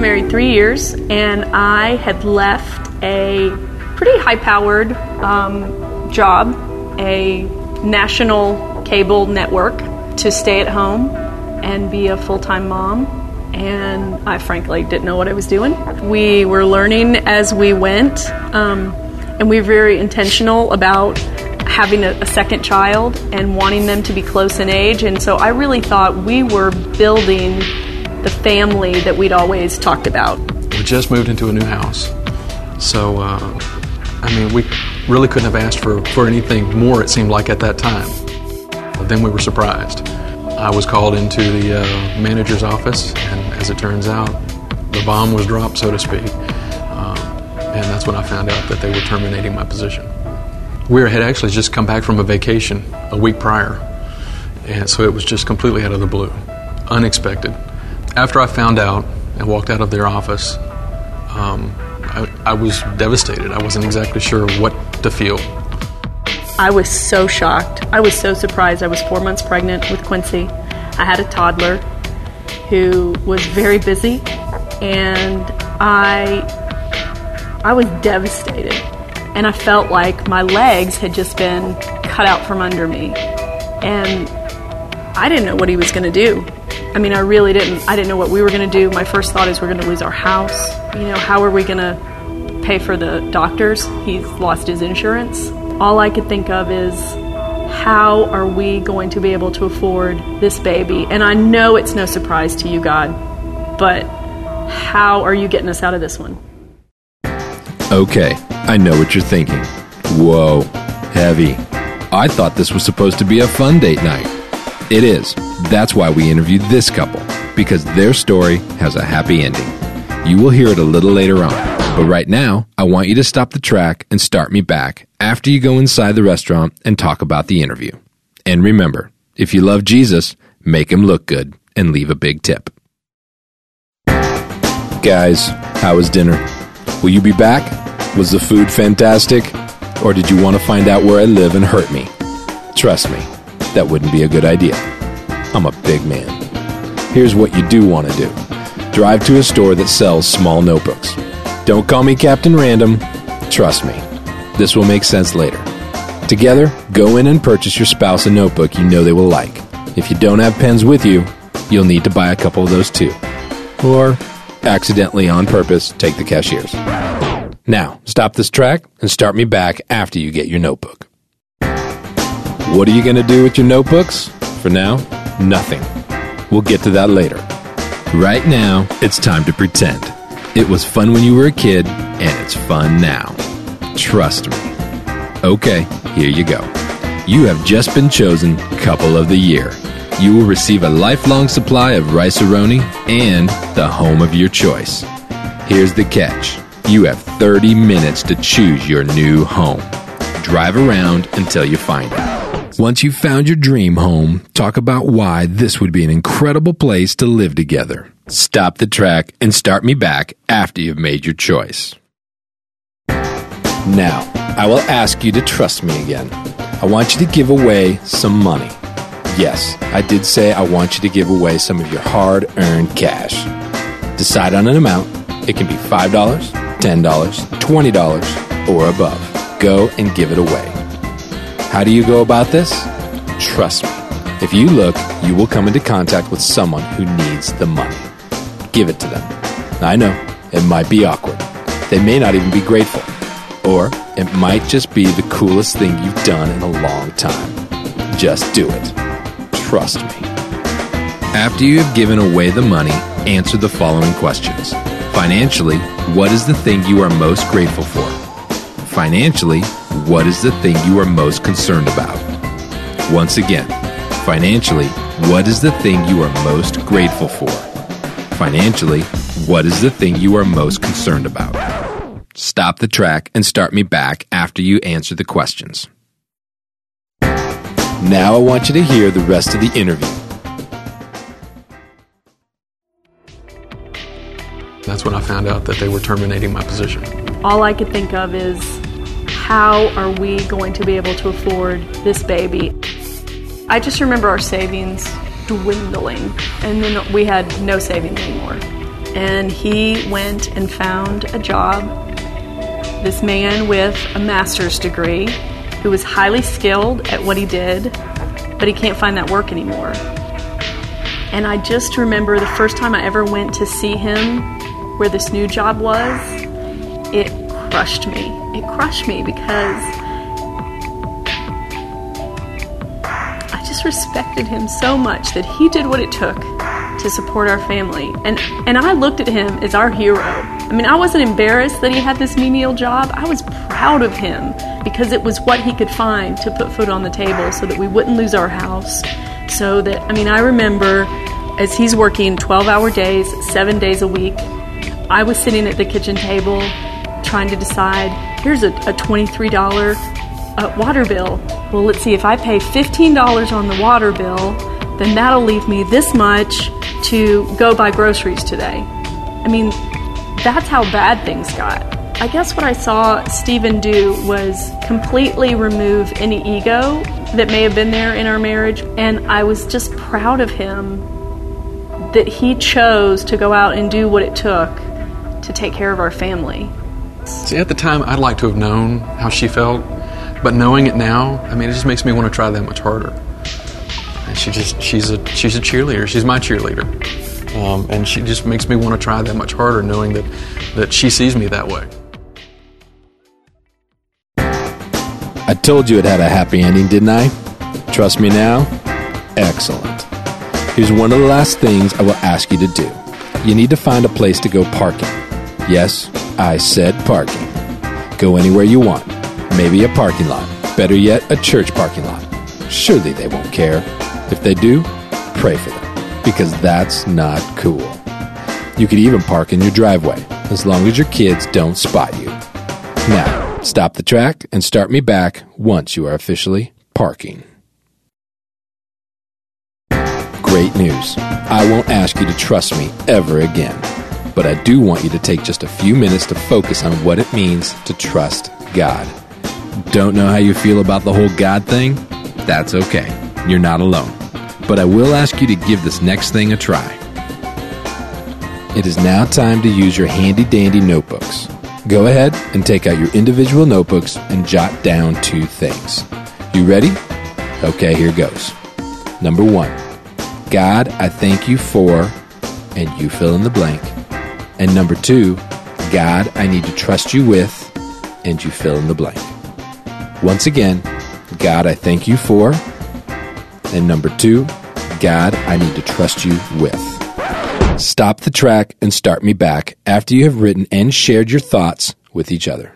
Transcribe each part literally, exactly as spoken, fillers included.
married three years, and I had left a pretty high-powered um, job, a national cable network, to stay at home and be a full-time mom. And I frankly didn't know what I was doing. We were learning as we went, um, and we were very intentional about having a, a second child and wanting them to be close in age. And so I really thought we were building the family that we'd always talked about. We just moved into a new house. So, uh, I mean, we really couldn't have asked for, for anything more, it seemed like, at that time. But then we were surprised. I was called into the uh, manager's office, and as it turns out, the bomb was dropped, so to speak. Um, and that's when I found out that they were terminating my position. We had actually just come back from a vacation a week prior, and so it was just completely out of the blue, unexpected. After I found out and walked out of their office, um, I, I was devastated. I wasn't exactly sure what to feel. I was so shocked. I was so surprised. I was four months pregnant with Quincy. I had a toddler who was very busy, and I, I was devastated. And I felt like my legs had just been cut out from under me. And I didn't know what he was going to do. I mean, I really didn't. I didn't know what we were going to do. My first thought is we're going to lose our house. You know, how are we going to pay for the doctors? He's lost his insurance. All I could think of is, how are we going to be able to afford this baby? And I know it's no surprise to you, God, but how are you getting us out of this one? Okay, I know what you're thinking. Whoa, heavy. I thought this was supposed to be a fun date night. It is. That's why we interviewed this couple, because their story has a happy ending. You will hear it a little later on. But right now, I want you to stop the track and start me back after you go inside the restaurant and talk about the interview. And remember, if you love Jesus, make him look good and leave a big tip. Guys, how was dinner? Will you be back? Was the food fantastic? Or did you want to find out where I live and hurt me? Trust me, that wouldn't be a good idea. I'm a big man. Here's what you do want to do. Drive to a store that sells small notebooks. Don't call me Captain Random. Trust me, this will make sense later. Together, go in and purchase your spouse a notebook you know they will like. If you don't have pens with you, you'll need to buy a couple of those too. Or, accidentally on purpose, take the cashier's. Now, stop this track and start me back after you get your notebook. What are you going to do with your notebooks? For now, nothing. We'll get to that later. Right now, it's time to pretend. It was fun when you were a kid, and it's fun now. Trust me. Okay, here you go. You have just been chosen Couple of the Year. You will receive a lifelong supply of Rice-A-Roni and the home of your choice. Here's the catch. You have thirty minutes to choose your new home. Drive around until you find it. Once you've found your dream home, talk about why this would be an incredible place to live together. Stop the track and start me back after you've made your choice. Now, I will ask you to trust me again. I want you to give away some money. Yes, I did say I want you to give away some of your hard-earned cash. Decide on an amount. It can be five dollars, ten dollars, twenty dollars, or above. Go and give it away. How do you go about this? Trust me. If you look, you will come into contact with someone who needs the money. Give it to them. I know, it might be awkward. They may not even be grateful. Or it might just be the coolest thing you've done in a long time. Just do it. Trust me. After you have given away the money, answer the following questions. Financially, what is the thing you are most grateful for? Financially, what is the thing you are most concerned about? Once again, financially, what is the thing you are most grateful for? Financially, what is the thing you are most concerned about? Stop the track and start me back after you answer the questions. Now I want you to hear the rest of the interview. That's when I found out that they were terminating my position. All I could think of is, how are we going to be able to afford this baby? I just remember our savings dwindling, and then we had no savings anymore. and he went and found a job. This man with a master's degree who was highly skilled at what he did, but he can't find that work anymore. And I just remember the first time I ever went to see him where this new job was, it crushed me. It crushed me because I just respected him so much that he did what it took to support our family. And and I looked at him as our hero. I mean, I wasn't embarrassed that he had this menial job. I was proud of him because it was what he could find to put food on the table so that we wouldn't lose our house. So that, I mean, I remember as he's working twelve-hour days, seven days a week, I was sitting at the kitchen table trying to decide, here's a, a twenty-three dollars uh, water bill. Well, let's see, if I pay fifteen dollars on the water bill, then that'll leave me this much to go buy groceries today. I mean, that's how bad things got. I guess what I saw Stephen do was completely remove any ego that may have been there in our marriage, and I was just proud of him that he chose to go out and do what it took to take care of our family. See, at the time, I'd like to have known how she felt, but knowing it now, I mean, it just makes me want to try that much harder. And she just, she's a, she's a cheerleader. She's my cheerleader. Um, and she just makes me want to try that much harder, knowing that, that she sees me that way. I told you it had a happy ending, didn't I? Trust me now? Excellent. Here's one of the last things I will ask you to do. You need to find a place to go parking. Yes, I said parking. Go anywhere you want. Maybe a parking lot. Better yet, a church parking lot. Surely they won't care. If they do, pray for them, because that's not cool. You could even park in your driveway, as long as your kids don't spot you. Now, stop the track and start me back once you are officially parking. Great news. I won't ask you to trust me ever again, but I do want you to take just a few minutes to focus on what it means to trust God. Don't know how you feel about the whole God thing? That's okay. You're not alone. But I will ask you to give this next thing a try. It is now time to use your handy-dandy notebooks. Go ahead and take out your individual notebooks and jot down two things. You ready? Okay, here goes. Number one, God, I thank you for, and you fill in the blank. And number two, God, I need to trust you with, and you fill in the blank. Once again, God, I thank you for, and number two, God, I need to trust you with. Stop the track and start me back after you have written and shared your thoughts with each other.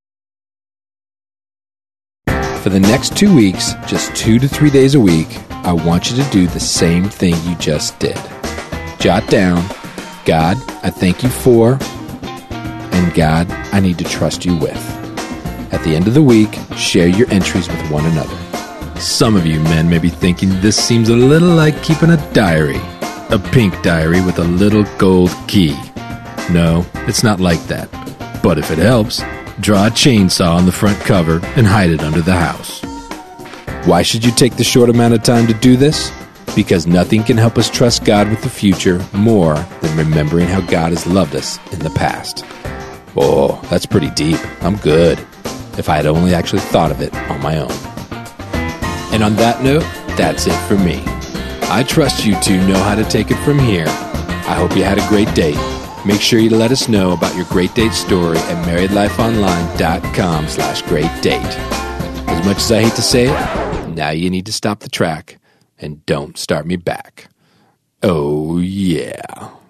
For the next two weeks, just two to three days a week, I want you to do the same thing you just did. Jot down, God, I thank you for, and God, I need to trust you with. At the end of the week, share your entries with one another. Some of you men may be thinking this seems a little like keeping a diary, a pink diary with a little gold key. No, it's not like that. But if it helps, draw a chainsaw on the front cover and hide it under the house. Why should you take the short amount of time to do this? Because nothing can help us trust God with the future more than remembering how God has loved us in the past. Oh, that's pretty deep. I'm good. If I had only actually thought of it on my own. And on that note, that's it for me. I trust you two know how to take it from here. I hope you had a great date. Make sure you let us know about your great date story at marriedlifeonline.com slash great date. As much as I hate to say it, now you need to stop the track and don't start me back. Oh, yeah.